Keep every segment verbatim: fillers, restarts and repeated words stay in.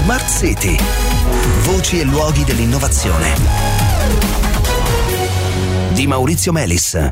Smart City. Voci e luoghi dell'innovazione. Di Maurizio Melis.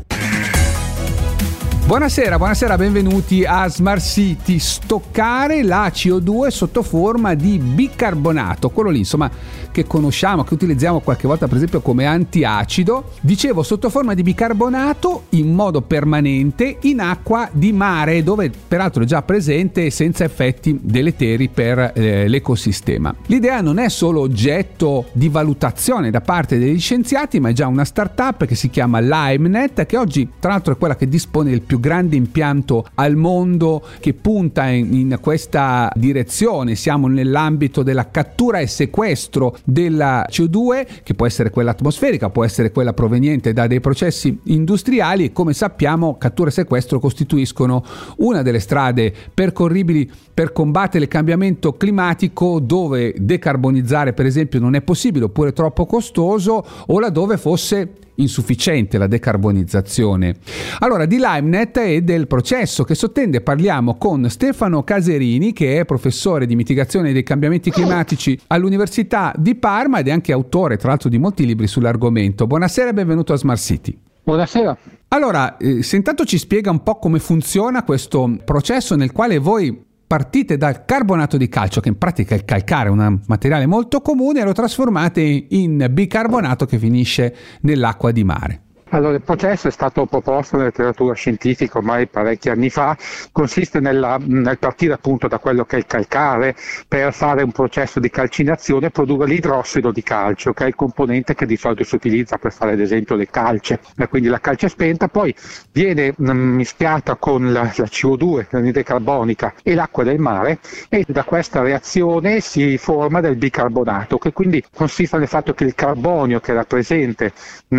Buonasera, buonasera, benvenuti a Smart City. Stoccare la C O due sotto forma di bicarbonato, quello lì insomma che conosciamo, che utilizziamo qualche volta per esempio come antiacido. Dicevo, sotto forma di bicarbonato in modo permanente in acqua di mare, dove peraltro è già presente senza effetti deleteri per eh, l'ecosistema. L'idea non è solo oggetto di valutazione da parte degli scienziati, ma è già una startup che si chiama LimeNet, che oggi tra l'altro è quella che dispone del più grande impianto al mondo che punta in, in questa direzione. Siamo nell'ambito della cattura e sequestro della C O due, che può essere quella atmosferica, può essere quella proveniente da dei processi industriali, e come sappiamo cattura e sequestro costituiscono una delle strade percorribili per combattere il cambiamento climatico, dove decarbonizzare per esempio non è possibile oppure troppo costoso, o laddove fosse insufficiente la decarbonizzazione. Allora, di LimeNet e del processo che sottende parliamo con Stefano Caserini, che è professore di mitigazione dei cambiamenti climatici all'Università di Parma ed è anche autore tra l'altro di molti libri sull'argomento. Buonasera e benvenuto a Smart City. Buonasera. Allora, eh, se intanto ci spiega un po' come funziona questo processo nel quale voi partite dal carbonato di calcio, che in pratica è il calcare, un materiale molto comune, e lo trasformate in bicarbonato che finisce nell'acqua di mare. Allora, il processo è stato proposto nella letteratura scientifica ormai parecchi anni fa, consiste nella, nel partire appunto da quello che è il calcare per fare un processo di calcinazione e produrre l'idrossido di calcio, che è il componente che di solito si utilizza per fare ad esempio le calce, e quindi la calce spenta poi viene mh, mischiata con la, la C O due, l'anidride carbonica e l'acqua del mare, e da questa reazione si forma del bicarbonato, che quindi consiste nel fatto che il carbonio che era presente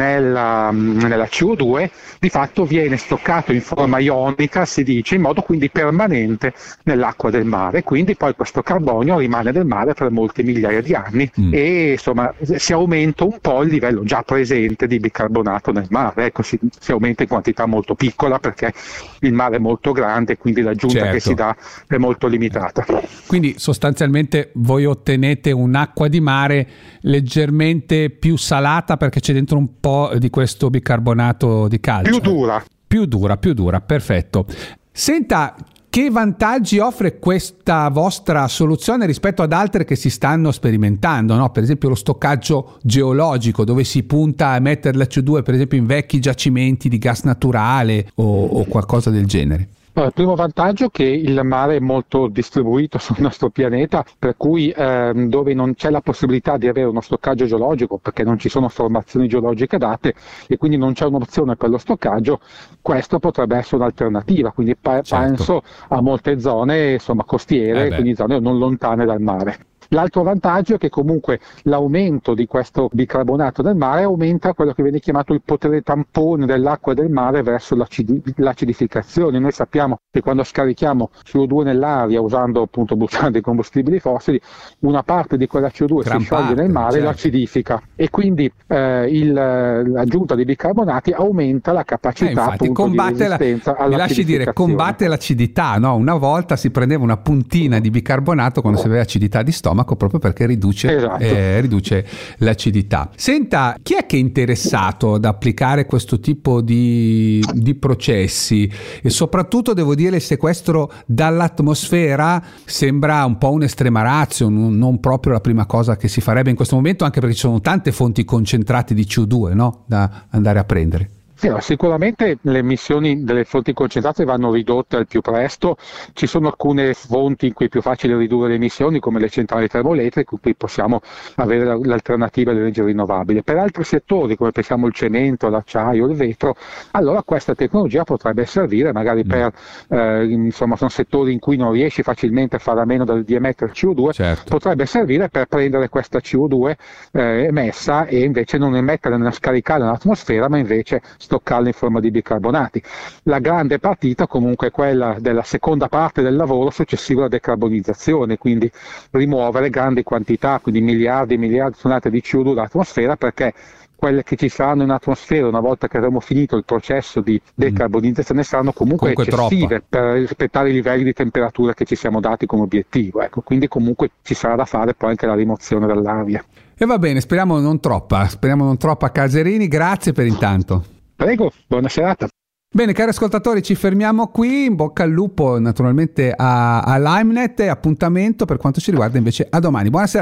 nella nella C O due di fatto viene stoccato in forma ionica, si dice, in modo quindi permanente nell'acqua del mare, quindi poi questo carbonio rimane nel mare per molte migliaia di anni mm. e insomma si aumenta un po' il livello già presente di bicarbonato nel mare, ecco, si, si aumenta in quantità molto piccola perché il mare è molto grande, quindi l'aggiunta certo. che si dà è molto limitata. Quindi sostanzialmente voi ottenete un'acqua di mare leggermente più salata perché c'è dentro un po' di questo bicarbonato di calcio. Più dura. Più dura, più dura, perfetto. Senta, che vantaggi offre questa vostra soluzione rispetto ad altre che si stanno sperimentando, no? Per esempio lo stoccaggio geologico, dove si punta a mettere la C O due per esempio in vecchi giacimenti di gas naturale o, o qualcosa del genere. Il primo vantaggio è che il mare è molto distribuito sul nostro pianeta, per cui ehm, dove non c'è la possibilità di avere uno stoccaggio geologico perché non ci sono formazioni geologiche adatte e quindi non c'è un'opzione per lo stoccaggio, questo potrebbe essere un'alternativa, quindi pa- certo. penso a molte zone insomma costiere, eh quindi zone non lontane dal mare. L'altro vantaggio è che comunque l'aumento di questo bicarbonato del mare aumenta quello che viene chiamato il potere tampone dell'acqua del mare verso l'acidi- l'acidificazione. Noi sappiamo che quando scarichiamo C O due nell'aria usando appunto buttando dei combustibili fossili, una parte di quella C O due Gran si scioglie parte, nel mare certo. e l'acidifica, e quindi eh, il, l'aggiunta di bicarbonati aumenta la capacità eh, infatti, appunto combatte di resistenza la, mi lasci dire, combatte l'acidità, no? Una volta si prendeva una puntina di bicarbonato quando si aveva acidità di stomaco, proprio perché riduce, esatto. eh, riduce l'acidità. Senta, chi è che è interessato ad applicare questo tipo di, di processi? E soprattutto devo dire il sequestro dall'atmosfera sembra un po' un'estrema ratio, non, non proprio la prima cosa che si farebbe in questo momento, anche perché ci sono tante fonti concentrate di C O due, no? Da andare a prendere. Sì, no, sicuramente le emissioni delle fonti concentrate vanno ridotte al più presto. Ci sono alcune fonti in cui è più facile ridurre le emissioni, come le centrali termoelettriche, in cui possiamo avere l'alternativa all'energia rinnovabile. Per altri settori, come pensiamo il cemento, l'acciaio, il vetro, allora questa tecnologia potrebbe servire magari mm. per, eh, insomma, sono settori in cui non riesci facilmente a fare a meno di emettere C O due, certo. potrebbe servire per prendere questa C O due eh, emessa e invece non emetterla, scaricarla nell'atmosfera, ma invece stoccarla in forma di bicarbonati. La grande partita comunque è quella della seconda parte del lavoro successivo alla decarbonizzazione, quindi rimuovere grandi quantità, quindi miliardi e miliardi di tonnellate di C O due dall'atmosfera, perché quelle che ci saranno in atmosfera una volta che avremo finito il processo di decarbonizzazione saranno comunque, Comunque eccessive troppa. per rispettare i livelli di temperatura che ci siamo dati come obiettivo, ecco, quindi comunque ci sarà da fare poi anche la rimozione dall'aria. E va bene, speriamo non troppa, speriamo non troppa Caserini, grazie per intanto. Prego, buona serata. Bene, cari ascoltatori, ci fermiamo qui. In bocca al lupo naturalmente a, a LimeNet e appuntamento per quanto ci riguarda invece a domani. Buonasera.